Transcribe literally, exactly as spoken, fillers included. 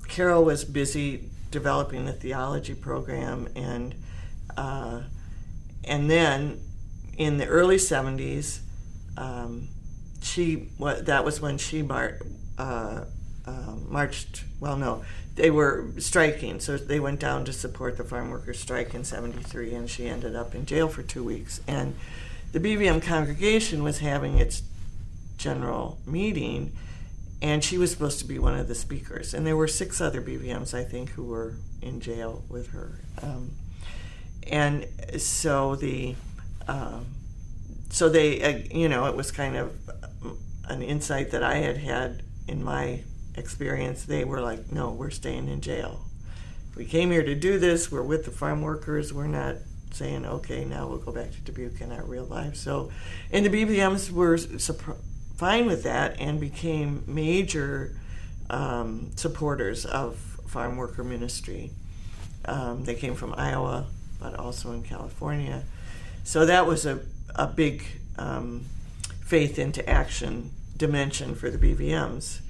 Carol was busy developing the theology program, and uh, and then in the early seventies, um, she what that was when she mar- uh, uh, marched. Well, no, they were striking, so they went down to support the farm workers' strike in seventy-three, and she ended up in jail for two weeks. And the B V M congregation was having its general meeting, and she was supposed to be one of the speakers. And there were six other B V Ms, I think, who were in jail with her. Um, and so the, um, so they, uh, you know, it was kind of an insight that I had had in my experience. They were like, no, we're staying in jail. We came here to do this. We're with the farm workers. We're not saying, okay, now we'll go back to Dubuque in our real life. So, and the B V Ms were surprised fine with that and became major um, supporters of farm worker ministry. Um, they came from Iowa, but also in California. So that was a, a big um, faith into action dimension for the B V Ms.